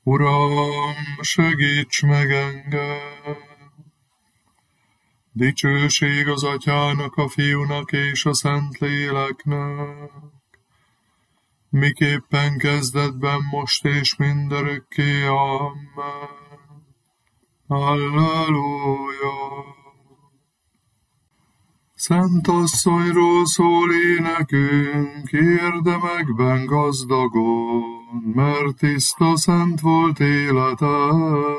Uram, segíts meg engem! Dicsőség az Atyának, a Fiúnak és a Szentléleknek, miképpen kezdetben, most és mindörökké. Amen. Halleluja! Szent asszonyról szól énekünk, érdemekben gazdagon, mert tiszta szent volt élete,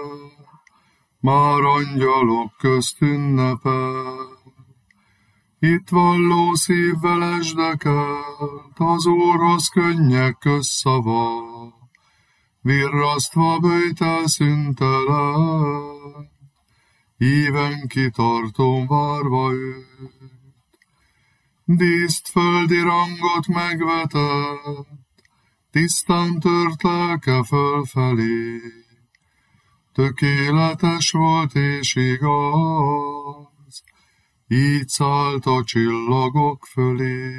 már angyalok közt ünnepel. Itt valló szívvel esdekelt, az Úrhoz könnyek közszava, virrasztva böjtel szüntelen, íven kitartón várva őt. Díszt földi rangot megvetett, tisztán tört lelke fölfelé, tökéletes volt és igaz, így szállt a csillagok fölé.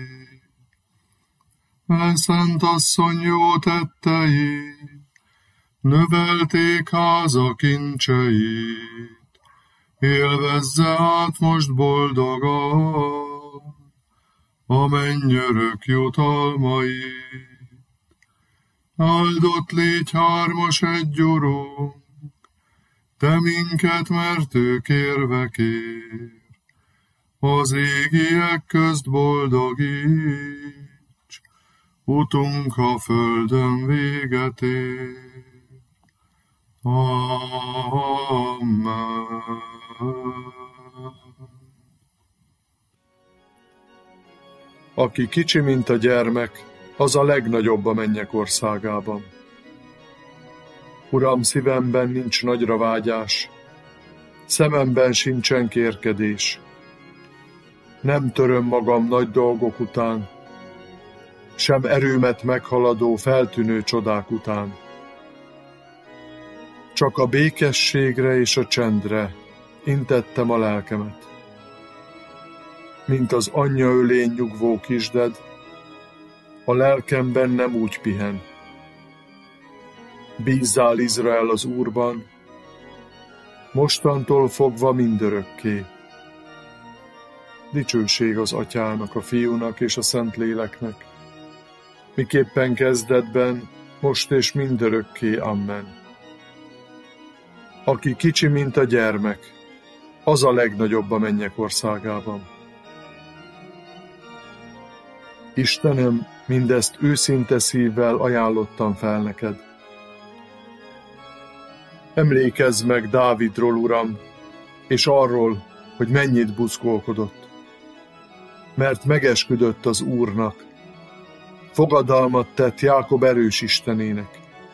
Szent asszony jó tettei, növelték háza kincseit, élvezze át most boldogan a mennyörök jutalmait. Áldott légy hármas egy Urunk, te minket, mert ő kérve kér, az égiek közt boldogíts, utunk a földön véget ér. Amen. Aki kicsi, mint a gyermek, az a legnagyobb a mennyek országában. Uram, szívemben nincs nagyra vágyás, szememben sincsen kérkedés. Nem töröm magam nagy dolgok után, sem erőmet meghaladó feltűnő csodák után. Csak a békességre és a csendre intettem a lelkemet. Mint az anyja ölén nyugvó kisded, a lelkemben nem úgy pihen. Bízzál, Izrael, az Úrban, mostantól fogva mindörökké. Dicsőség az Atyának, a Fiúnak és a Szentléleknek, miképpen kezdetben, most és mindörökké. Amen. Aki kicsi, mint a gyermek, az a legnagyobb a mennyek országában. Istenem, mindezt őszinte szívvel ajánlottam fel neked. Emlékezz meg Dávidról, Uram, és arról, hogy mennyit buzgolkodott. Mert megesküdött az Úrnak, fogadalmat tett Jákob erős Istenének.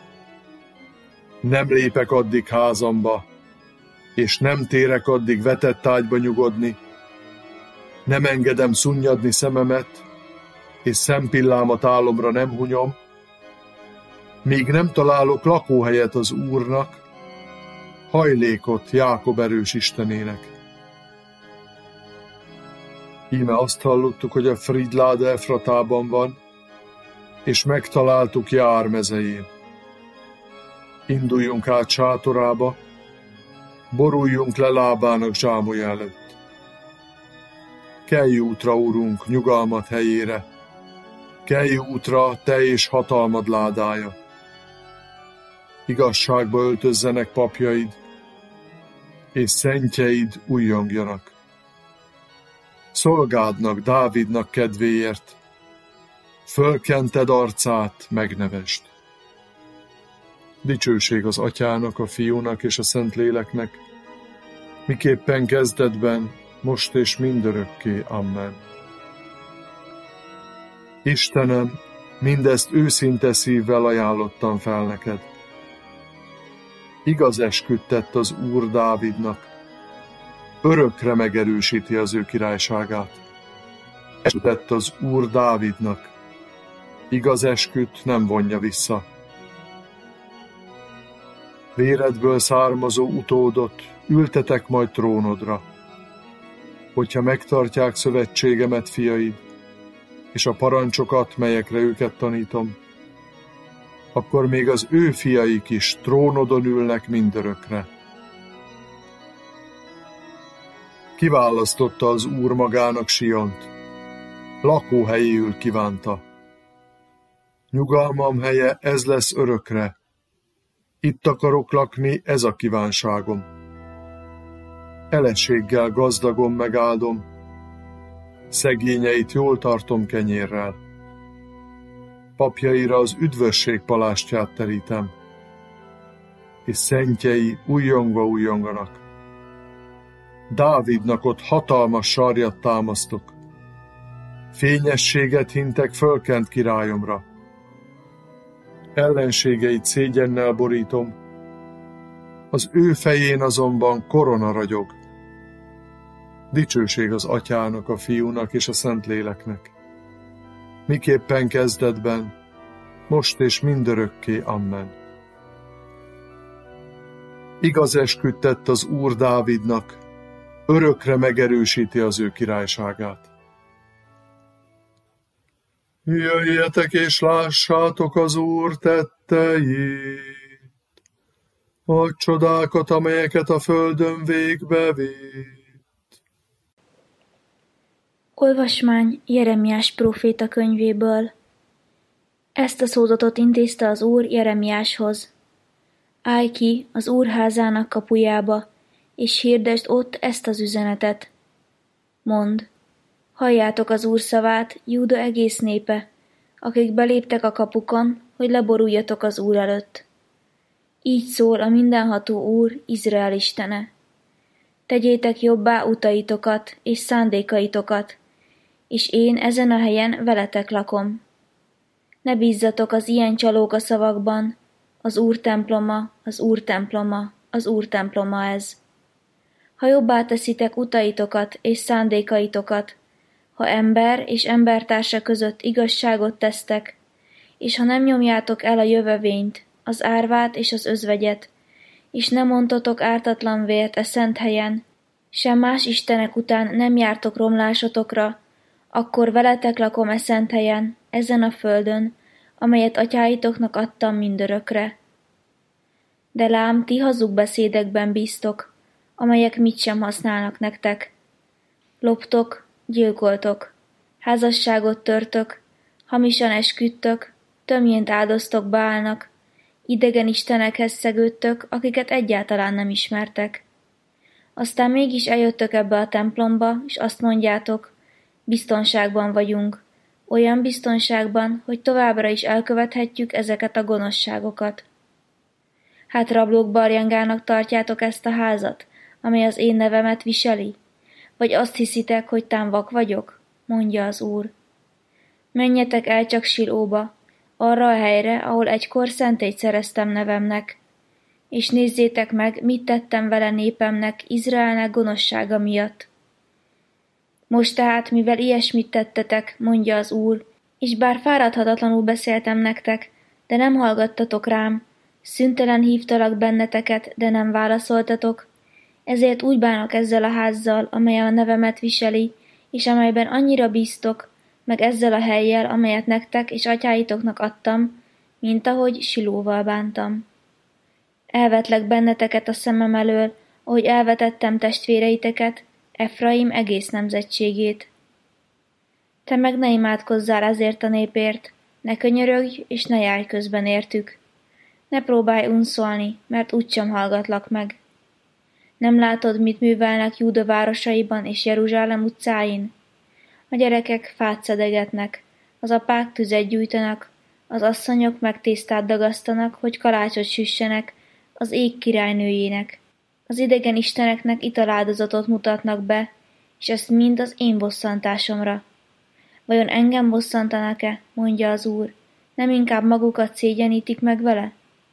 Nem lépek addig házamba, és nem térek addig vetett ágyba nyugodni, nem engedem szunnyadni szememet, és szempillámat álomra nem hunyom, míg nem találok lakóhelyet az Úrnak, hajlékot Jákob erős Istenének. Íme azt hallottuk, hogy a Fridláda Efratában van, és megtaláltuk Jár mezején. Induljunk át sátorába, boruljunk le lábának zsámolya előtt. Kelj útra, Urunk, nyugalmat helyére, kelj útra, te és hatalmad ládája. Igazságba öltözzenek papjaid, és szentjeid újjongjanak. Szolgádnak, Dávidnak kedvéért, fölkented arcát, megnevesd. Dicsőség az Atyának, a Fiúnak és a Szentléleknek, miképpen kezdetben, most és mindörökké. Amen. Istenem, mindezt őszinte szívvel ajánlottam fel neked. Igaz esküt tett az Úr Dávidnak, örökre megerősíti az ő királyságát. Esküt tett az Úr Dávidnak, igaz esküt nem vonja vissza. Véredből származó utódot ültetek majd trónodra, hogyha megtartják szövetségemet fiaid, és a parancsokat, melyekre őket tanítom. akkor még az ő fiaik is trónodon ülnek mindörökre. Kiválasztotta az Úr magának Siont, lakóhelyéül kívánta. Nyugalmam helye ez lesz örökre, itt akarok lakni, ez a kívánságom. Eleséggel gazdagon megáldom, szegényeit jól tartom kenyérrel. Papjaira az üdvösség palástját terítem, és szentjei újjonganak. Dávidnak ott hatalmas sarjat támasztok, fényességet hintek fölkent királyomra. Ellenségeit szégyennel borítom, az ő fején azonban korona ragyog. Dicsőség az Atyának, a Fiúnak és a Szentléleknek. Miképpen kezdetben, most és mindörökké. Amen. Igaz esküt tett az Úr Dávidnak, örökre megerősíti az ő királyságát. Jöjjetek és lássátok az Úr tetteit, a csodákat, amelyeket a földön végbe vitt. Olvasmány Jeremiás próféta könyvéből. Ezt a szózatot intézte az Úr Jeremiáshoz. Állj ki az Úr házának kapujába, és hirdesd ott ezt az üzenetet. Mondd, halljátok az Úr szavát, Júda egész népe, akik beléptek a kapukon, hogy leboruljatok az Úr előtt. Így szól a mindenható Úr, Izrael istene. Tegyétek jobbá utaitokat és szándékaitokat, és én ezen a helyen veletek lakom. Ne bízzatok az ilyen csalóka szavakban, az Úr temploma, az Úr temploma, az Úr temploma ez. Ha jobbá teszitek utaitokat és szándékaitokat, ha ember és embertársa között igazságot tesztek, és ha nem nyomjátok el a jövevényt, az árvát és az özvegyet, és nem ontotok ártatlan vért e szent helyen, sem más istenek után nem jártok romlásotokra, akkor veletek lakom e szent helyen, ezen a földön, amelyet atyáitoknak adtam mindörökre. De lám, ti hazug beszédekben bíztok, amelyek mit sem használnak nektek. Loptok, gyilkoltok, házasságot törtök, hamisan esküdtök, tömjént áldoztok Baálnak, idegen istenekhez szegődtök, akiket egyáltalán nem ismertek. Aztán mégis eljöttök ebbe a templomba, és azt mondjátok, biztonságban vagyunk, olyan biztonságban, hogy továbbra is elkövethetjük ezeket a gonoszságokat. Hát rablók barjangának tartjátok ezt a házat, amely az én nevemet viseli? Vagy azt hiszitek, hogy tán vak vagyok? Mondja az Úr. Menjetek el csak Silóba, arra a helyre, ahol egykor szentélyt szereztem nevemnek, és nézzétek meg, mit tettem vele népemnek, Izraelnek gonoszsága miatt. Most tehát, mivel ilyesmit tettetek, mondja az Úr, és bár fáradhatatlanul beszéltem nektek, de nem hallgattatok rám, szüntelen hívtalak benneteket, de nem válaszoltatok, ezért úgy bánok ezzel a házzal, amely a nevemet viseli, és amelyben annyira bíztok, meg ezzel a hellyel, amelyet nektek és atyáitoknak adtam, mint ahogy Silóval bántam. Elvetlek benneteket a szemem elől, ahogy elvetettem testvéreiteket, Efraim egész nemzetségét. Te meg ne imádkozzál ezért a népért, ne könyörögj és ne járj közben értük. Ne próbálj unszolni, mert úgysem hallgatlak meg. Nem látod, mit művelnek Júda városaiban és Jeruzsálem utcáin? A gyerekek fát szedegetnek, az apák tüzet gyújtanak, az asszonyok meg tésztát dagasztanak, hogy kalácsot süssenek az ég királynőjének. Az idegen isteneknek italáldozatot mutatnak be, és ezt mind az én bosszantásomra. Vajon engem bosszantanak-e, mondja az Úr, nem inkább magukat szégyenítik meg vele?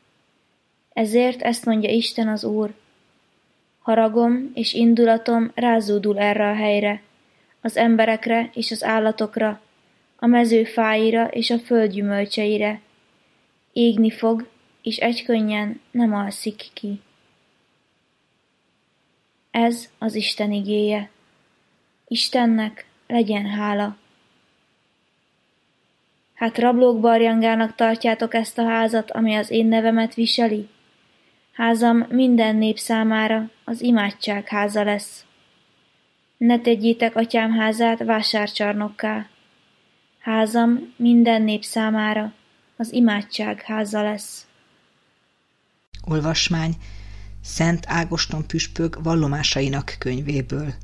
Ezért ezt mondja Isten az Úr. Haragom és indulatom rázúdul erre a helyre, az emberekre és az állatokra, a mező fáira és a föld gyümölcseire. Égni fog, és egykönnyen nem alszik ki. Ez az Isten igéje. Istennek legyen hála. Hát rablók barjangának tartjátok ezt a házat, ami az én nevemet viseli? Házam minden nép számára az imádság háza lesz. Ne tegyétek atyám házát vásárcsarnokká. Házam minden nép számára az imádság háza lesz. Olvasmány Szent Ágoston püspök vallomásainak könyvéből.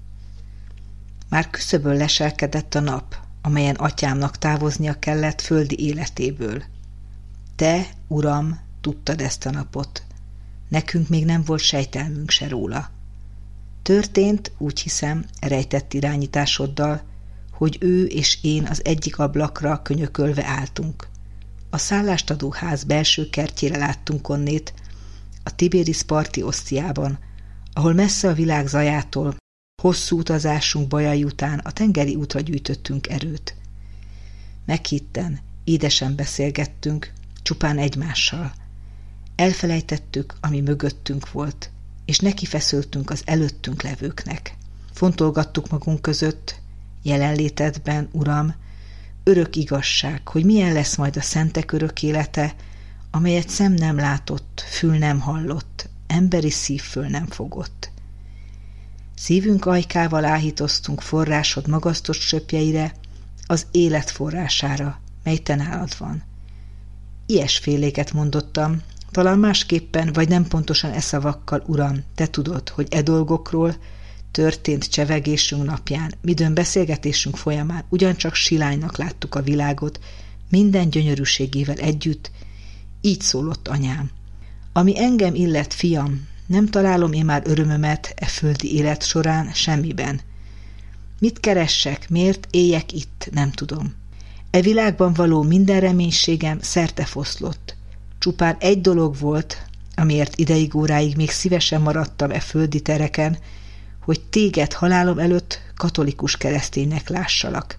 Már küszöbön leselkedett a nap, amelyen atyámnak távoznia kellett földi életéből. Te, Uram, tudtad ezt a napot. Nekünk még nem volt sejtelmünk se róla. Történt, úgy hiszem, rejtett irányításoddal, hogy ő és én az egyik ablakra könyökölve álltunk. A szállást adó ház belső kertjére láttunk onnét, a Tiberisz parti osztiában, ahol messze a világ zajától, hosszú utazásunk bajai után a tengeri útra gyűjtöttünk erőt. Meghitten, édesen beszélgettünk, csupán egymással. Elfelejtettük, ami mögöttünk volt, és nekifeszültünk az előttünk levőknek. Fontolgattuk magunk között, jelenlétedben, Uram, örök igazság, hogy milyen lesz majd a szentek örök élete, amelyet szem nem látott, fül nem hallott, emberi szív föl nem fogott. Szívünk ajkával áhítoztunk forrásod magasztos csöpjeire, az élet forrására, mely te nálad van. Ilyesféléket mondottam, talán másképpen, vagy nem pontosan e szavakkal, Uram, te tudod, hogy e dolgokról történt csevegésünk napján, midőn beszélgetésünk folyamán ugyancsak silánynak láttuk a világot, minden gyönyörűségével együtt, így szólott anyám. Ami engem illet, fiam, nem találom én már örömömet e földi élet során semmiben. Mit keressek, miért éljek itt, nem tudom. E világban való minden reménységem szerte foszlott. Csupán egy dolog volt, amiért ideig óráig még szívesen maradtam e földi tereken, hogy téged halálom előtt katolikus kereszténynek lássalak.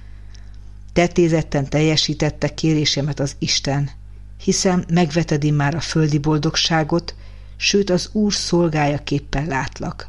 Tetézetten teljesítette kérésemet az Isten, hiszem megveted immár a földi boldogságot, sőt az Úr szolgájaképpen látlak.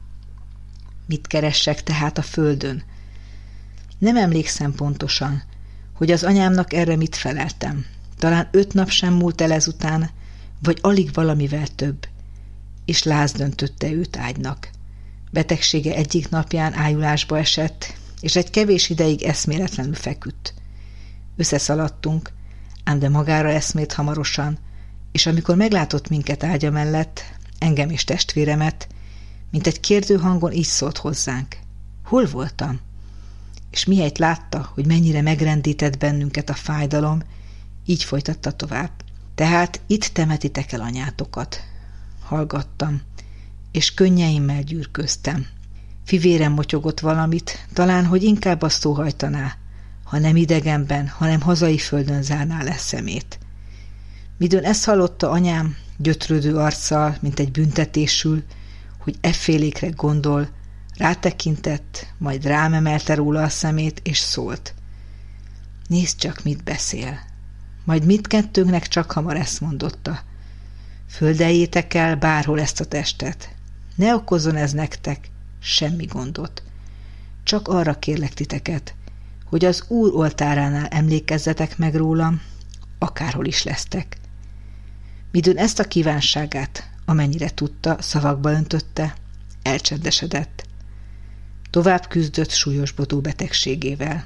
Mit keressek tehát a földön? Nem emlékszem pontosan, hogy az anyámnak erre mit feleltem. Talán 5 nap sem múlt el ezután, vagy alig valamivel több, és láz döntötte őt ágynak. Betegsége egyik napján ájulásba esett, és egy kevés ideig eszméletlenül feküdt. Összeszaladtunk, ám de magára eszmélt hamarosan, és amikor meglátott minket ágya mellett, engem és testvéremet, mint egy kérdő hangon így szólt hozzánk. Hol voltam? És mihelyt látta, hogy mennyire megrendített bennünket a fájdalom, így folytatta tovább. Tehát itt temetitek el anyátokat. Hallgattam, és könnyeimmel gyűrköztem. Fivérem motyogott valamit, talán, hogy inkább azt óhajtaná, ha nem idegenben, hanem hazai földön zárná le szemét. Midőn ezt hallotta anyám, gyötrődő arccal, mint egy büntetésül, hogy effélékre gondol, rátekintett, majd rám emelte róla a szemét, és szólt. Nézd csak, mit beszél. Majd mindkettőnknek csak hamar ezt mondotta. Földeljétek el bárhol ezt a testet. Ne okozzon ez nektek semmi gondot. Csak arra kérlek titeket, hogy az Úr oltáránál emlékezzetek meg rólam, akárhol is lesztek. Midőn ezt a kívánságát, amennyire tudta, szavakba öntötte, elcsendesedett. Tovább küzdött súlyosbodó betegségével.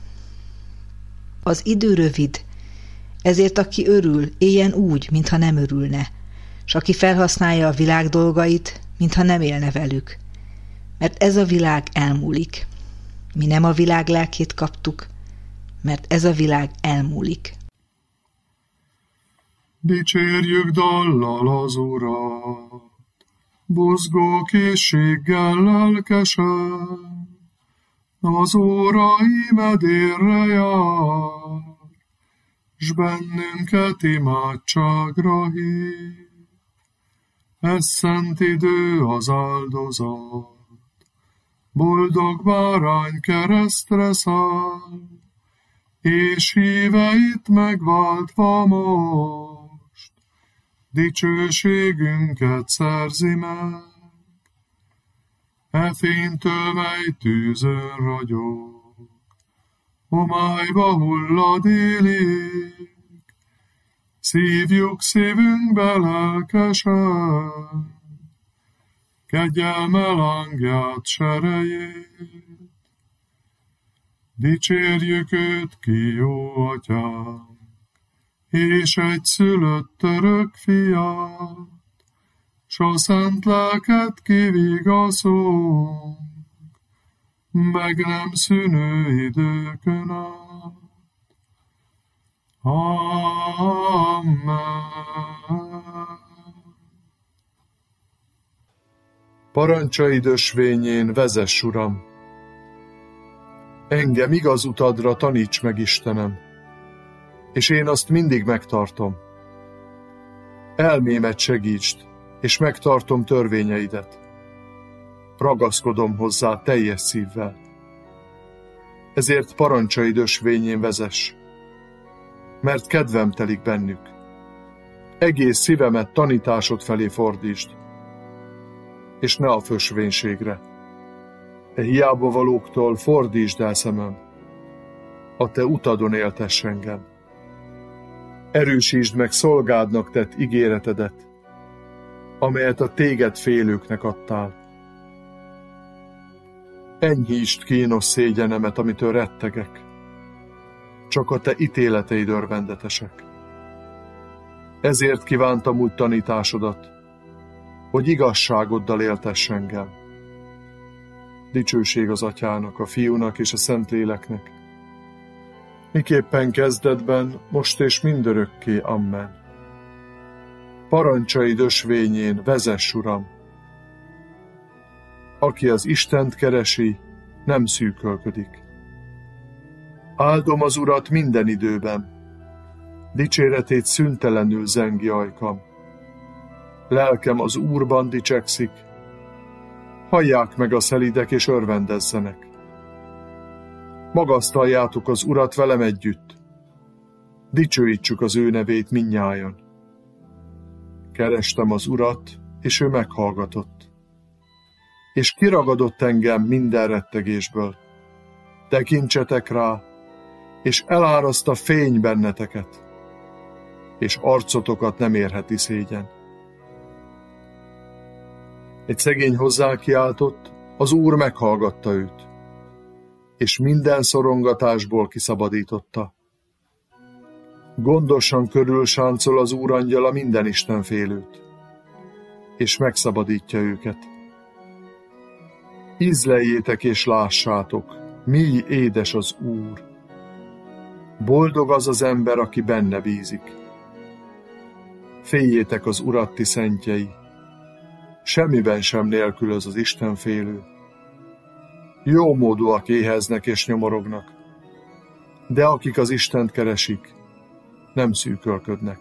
Az idő rövid, ezért aki örül, éljen úgy, mintha nem örülne, s aki felhasználja a világ dolgait, mintha nem élne velük. Mert ez a világ elmúlik. Mi nem a világ lelkét kaptuk, mert ez a világ elmúlik. Dicsérjük dallal az Urat, buzgó készséggel lelkesen, az óra imedérre jár, s bennünket imádságra hív. Ez szent idő az áldozat, boldog bárány keresztre száll, és híveit megváltva most, dicsőségünket szerzi meg. E fénytől, mely tűzön ragyog, homályba hulladik, szívjuk szívünkbe lelkesen, kegyelme lángját serejét. Dicsérjük őt ki, jó atyánk, és egyszülött örök fiát, s a szent lelket kivigaszunk, meg nem szűnő időkön át. Amen. Parancsaid ösvényén vezess, Uram! Engem igaz utadra taníts meg, Istenem, és én azt mindig megtartom. Elmémet segítsd, és megtartom törvényeidet. Ragaszkodom hozzá teljes szívvel. Ezért parancsaid ösvényén vezess, mert kedvem telik bennük. Egész szívemet tanításod felé fordítsd, és ne a fösvénységre. E hiába valóktól fordítsd el szemem, a te utadon éltess engem. Erősítsd meg szolgádnak tett ígéretedet, amelyet a téged félőknek adtál. Enyhítsd kínos szégyenemet, amitől rettegek. Csak a te ítéleteid örvendetesek. Ezért kívántam úgy tanításodat, hogy igazságoddal éltess engem. Dicsőség az Atyának, a Fiúnak és a Szentléleknek, miképpen kezdetben, most és mindörökké. Amen. Parancsaid ösvényén vezess, Uram! Aki az Istent keresi, nem szűkölködik. Áldom az Urat minden időben, dicséretét szüntelenül zengi ajkam. Lelkem az Úrban dicsekszik, hallják meg a szelídek és örvendezzenek. Magasztaljátok az Urat velem együtt, dicsőítsük az ő nevét mindnyájan. Kerestem az Urat, és ő meghallgatott, és kiragadott engem minden rettegésből. Tekintsetek rá, és eláraszt a fény benneteket, és arcotokat nem érheti szégyen. Egy szegény hozzá kiáltott, az Úr meghallgatta őt, és minden szorongatásból kiszabadította. Gondosan körülsáncol az Úr angyala minden istenfélőt, és megszabadítja őket. Ízleljétek és lássátok, mi édes az Úr. Boldog az az ember, aki benne bízik. Féljétek az Urat, ti szentjei, semmiben sem nélkülöz az istenfélő. Jómódúak éheznek és nyomorognak, de akik az Istent keresik, nem szűkölködnek.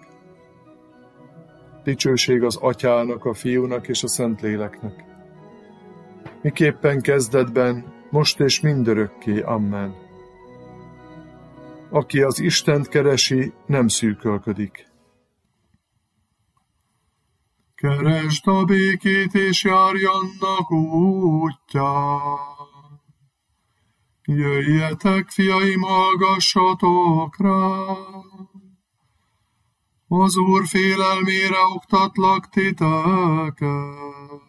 Dicsőség az Atyának, a Fiúnak és a Szentléleknek, miképpen kezdetben, most és mindörökké. Amen. Aki az Istent keresi, nem szűkölködik. Keresd a békét, és járj annak útján. Jöjjetek, fiaim, hallgassatok rá. Az Úr félelmére oktatlak titeket.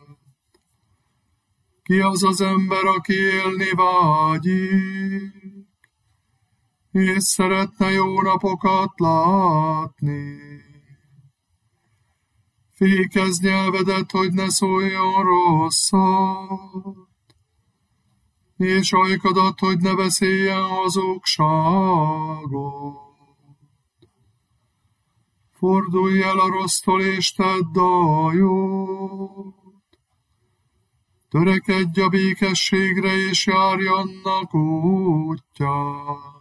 Ki az az ember, aki élni vágyik, és szeretne jó napokat látni? Fékezd nyelvedet, hogy ne szóljon rosszat, és ajkadat, hogy ne beszéljen hazugságot. Fordulj el a rossztól, és tedd a jót. Törekedj a békességre, és járj annak útján.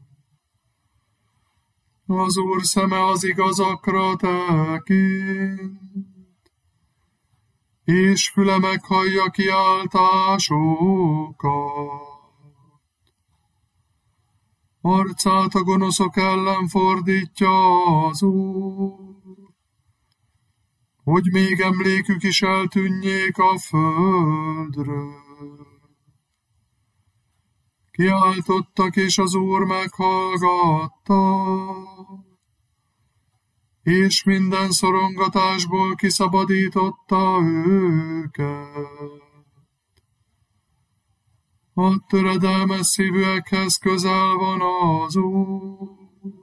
Az Úr szeme az igazakra tekint, és füle meghallja kiáltásokat. Arcát a gonoszok ellen fordítja az Úr, hogy még emlékük is eltűnjék a földről. Kiáltottak, és az Úr meghallgatta, és minden szorongatásból kiszabadította őket. A töredelmes szívűekhez közel van az Úr,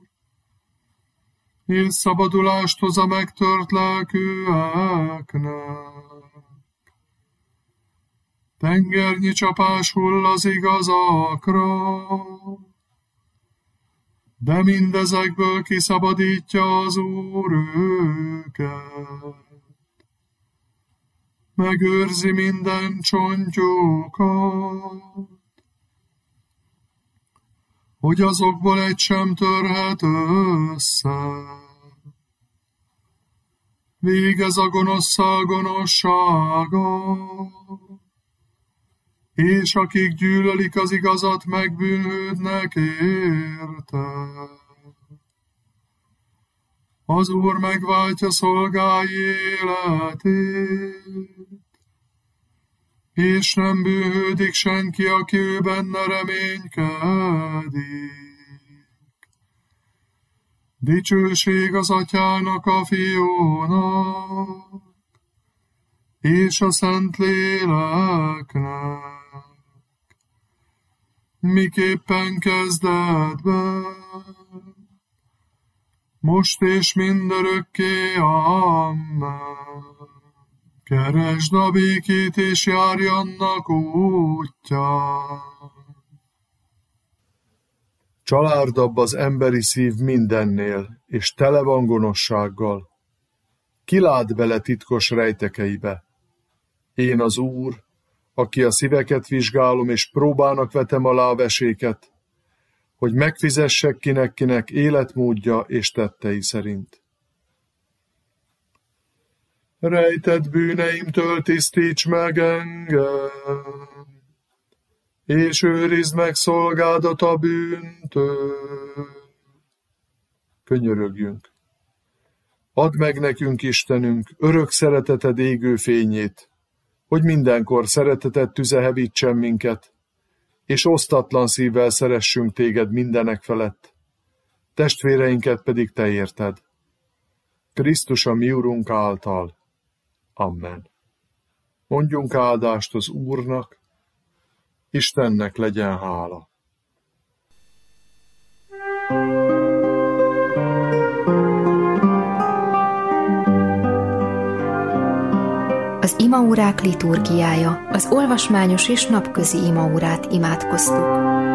és szabadulást hoz a megtört lelkűeknek. Tengernyi csapás hull az igazakra, de mindezekből kiszabadítja az Úr őket. Megőrzi minden csontjukat, hogy azokból egy sem törhet össze. Végez a gonoszszal gonoszsága, és akik gyűlölik az igazat, megbűnhődnek érte. Az Úr megváltja szolgái életét, és nem bűnhődik senki, aki ő benne reménykedik. Dicsőség az Atyának, a Fiúnak, és a Szentléleknek, miképpen kezdetben, most és mindörökké, amen. Keresd a békét, és járj annak útján. Csalárdabb az emberi szív mindennél, és tele van gonoszsággal. Ki lát bele titkos rejtekeibe? Én az Úr, aki a szíveket vizsgálom, és próbának vetem alá a veséket, hogy megfizessek kinek életmódja és tettei szerint. Rejtett bűneimtől tisztíts meg engem, és őrizd meg szolgádat a bűntől. Könyörögjünk. Add meg nekünk, Istenünk, örök szereteted égő fényét, hogy mindenkor szereteted tüze hevítsen minket, és osztatlan szívvel szeressünk téged mindenek felett, testvéreinket pedig te érted. Krisztus a mi Urunk által. Amen. Mondjunk áldást az Úrnak, Istennek legyen hála. Az imaórák liturgiája, az olvasmányos és napközi imaórát imádkoztuk.